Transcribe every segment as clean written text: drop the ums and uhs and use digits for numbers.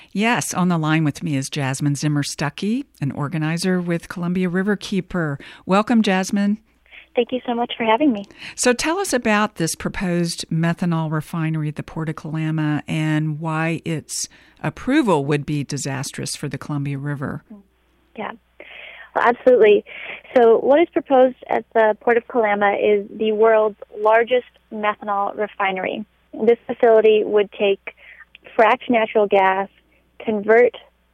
Yes, on the line with me is Jasmine Zimmer Stuckey, an organizer with Columbia Riverkeeper. Welcome, Jasmine. Thank you so much for having me. So tell us about this proposed methanol refinery at the Port of Kalama and why its approval would be disastrous for the Columbia River. Yeah, well, absolutely. So what is proposed at the Port of Kalama is the world's largest methanol refinery. This facility would take fracked natural gas, convert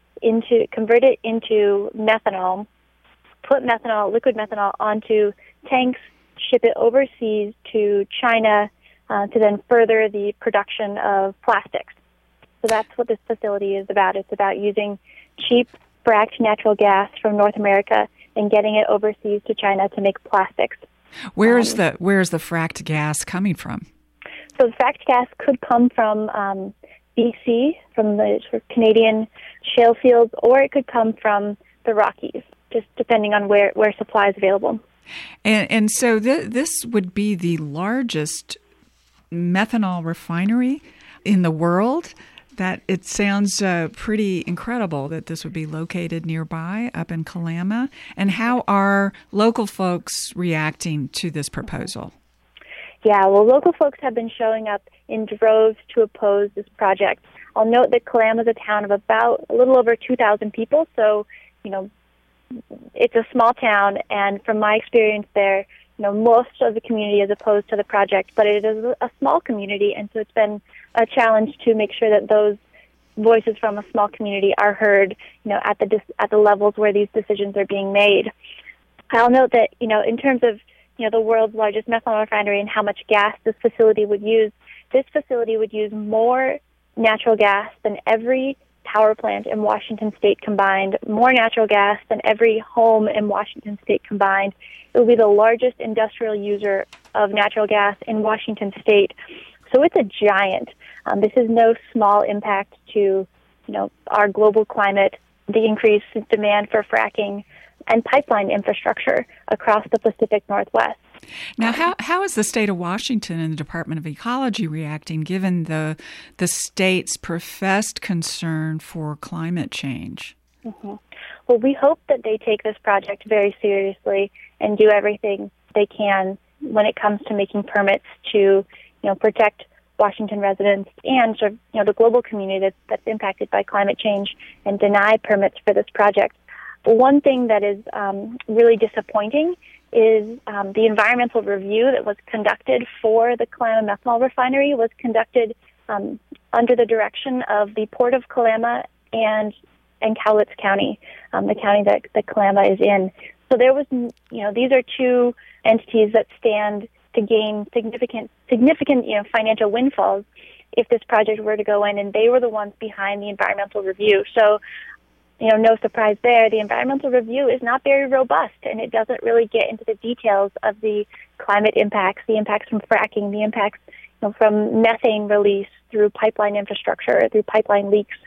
it into methanol, put liquid methanol onto tanks, ship it overseas to China to then further the production of plastics. So that's what this facility is about. It's about using cheap fracked natural gas from North America and getting it overseas to China to make plastics. Where's the fracked gas coming from? So the fracked gas could come from BC, from the sort of Canadian shale fields, or it could come from the Rockies, just depending on where supply is available. And so this would be the largest methanol refinery in the world. That it sounds pretty incredible that this would be located nearby up in Kalama. And how are local folks reacting to this proposal? Yeah, well, local folks have been showing up in droves to oppose this project. I'll note that Kalama is a town of about a little over 2,000 people, so, it's a small town, and from my experience there, most of the community is opposed to the project, but it is a small community, and so it's been a challenge to make sure that those voices from a small community are heard, at the levels where these decisions are being made. I'll note that, in terms of, the world's largest methanol refinery and how much gas this facility would use, this facility would use more natural gas than every power plant in Washington State combined, more natural gas than every home in Washington State combined. It will be the largest industrial user of natural gas in Washington State. So it's a giant. This is no small impact to, our global climate, the increased demand for fracking, and pipeline infrastructure across the Pacific Northwest. Now, how is the state of Washington and the Department of Ecology reacting, given the state's professed concern for climate change? Mm-hmm. Well, we hope that they take this project very seriously and do everything they can when it comes to making permits to, protect Washington residents and sort of, the global community that's impacted by climate change and deny permits for this project. One thing that is really disappointing is the environmental review that was conducted for the Kalama methanol refinery was conducted under the direction of the Port of Kalama and Cowlitz County, the county that Kalama is in. So there was, these are two entities that stand to gain significant, financial windfalls if this project were to go in, and they were the ones behind the environmental review. So, no surprise there. The environmental review is not very robust, and it doesn't really get into the details of the climate impacts, the impacts from fracking, the impacts from methane release through pipeline infrastructure, through pipeline leaks.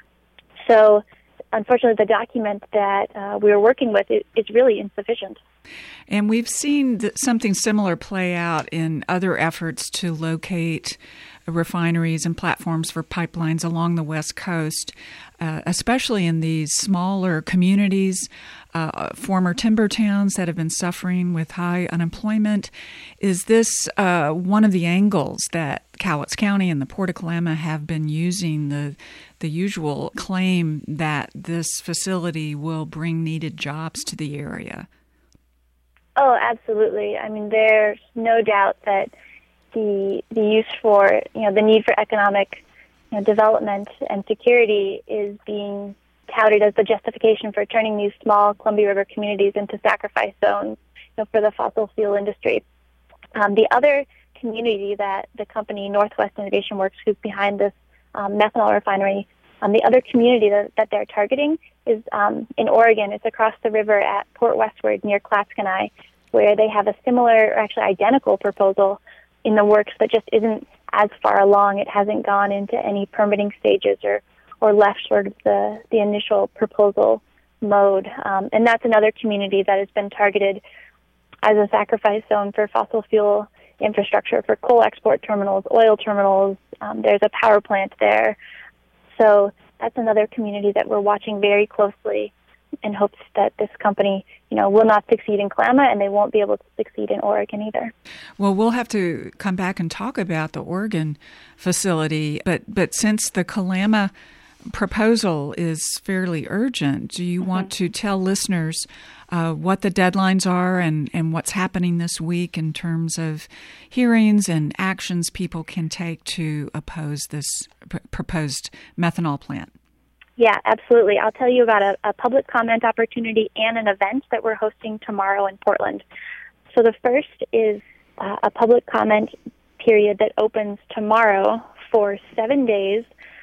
So, unfortunately, the document that we were working with is really insufficient. And we've seen something similar play out in other efforts to locate refineries and platforms for pipelines along the West Coast, especially in these smaller communities, former timber towns that have been suffering with high unemployment. Is this one of the angles that Cowlitz County and the Port of Kalama have been using, the usual claim that this facility will bring needed jobs to the area? Oh, absolutely. I mean, there's no doubt that the use for, the need for economic development and security is being touted as the justification for turning these small Columbia River communities into sacrifice zones for the fossil fuel industry. The other community that the company Northwest Innovation Works, who's behind this methanol refinery, the other community that they're targeting is in Oregon. It's across the river at Port Westward near Clatskanie, where they have a similar, or actually identical proposal in the works that just isn't as far along. It hasn't gone into any permitting stages or left sort of the initial proposal mode. And that's another community that has been targeted as a sacrifice zone for fossil fuel infrastructure, for coal export terminals, oil terminals. There's a power plant there. So that's another community that we're watching very closely in hopes that this company, will not succeed in Kalama, and they won't be able to succeed in Oregon either. Well, we'll have to come back and talk about the Oregon facility, but since the Kalama proposal is fairly urgent, do you want to tell listeners what the deadlines are and what's happening this week in terms of hearings and actions people can take to oppose this proposed methanol plant? Yeah, absolutely. I'll tell you about a public comment opportunity and an event that we're hosting tomorrow in Portland. So the first is a public comment period that opens tomorrow for 7 days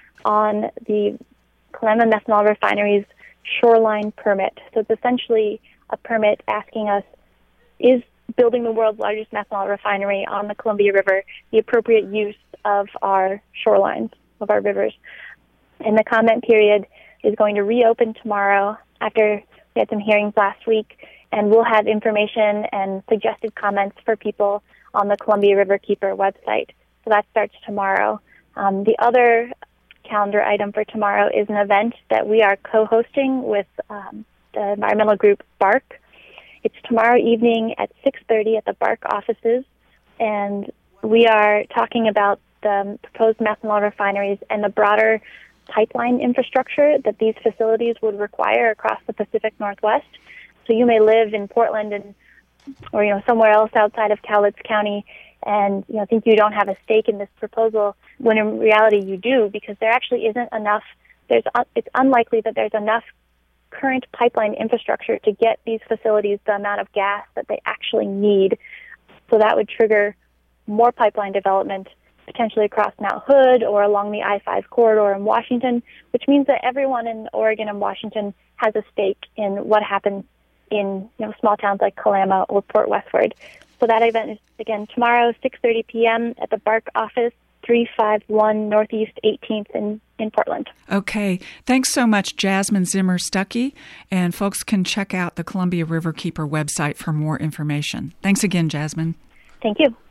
on the Kalama Methanol Refinery's shoreline permit. So it's essentially a permit asking us, is building the world's largest methanol refinery on the Columbia River the appropriate use of our shorelines, of our rivers? And the comment period is going to reopen tomorrow after we had some hearings last week, and we'll have information and suggested comments for people on the Columbia River Keeper website. So that starts tomorrow. The other calendar item for tomorrow is an event that we are co-hosting with the environmental group BARC. It's tomorrow evening at 6:30 at the BARC offices, and we are talking about the proposed methanol refineries and the broader pipeline infrastructure that these facilities would require across the Pacific Northwest. So you may live in Portland or somewhere else outside of Cowlitz County and think you don't have a stake in this proposal, when in reality you do, because there actually isn't enough. It's unlikely that there's enough current pipeline infrastructure to get these facilities the amount of gas that they actually need. So that would trigger more pipeline development, potentially across Mount Hood or along the I-5 corridor in Washington, which means that everyone in Oregon and Washington has a stake in what happens in small towns like Kalama or Port Westward. So that event is, again, tomorrow, 6:30 p.m. at the BARC office, 351 Northeast 18th in Portland. Okay. Thanks so much, Jasmine Zimmer Stuckey. And folks can check out the Columbia River Keeper website for more information. Thanks again, Jasmine. Thank you.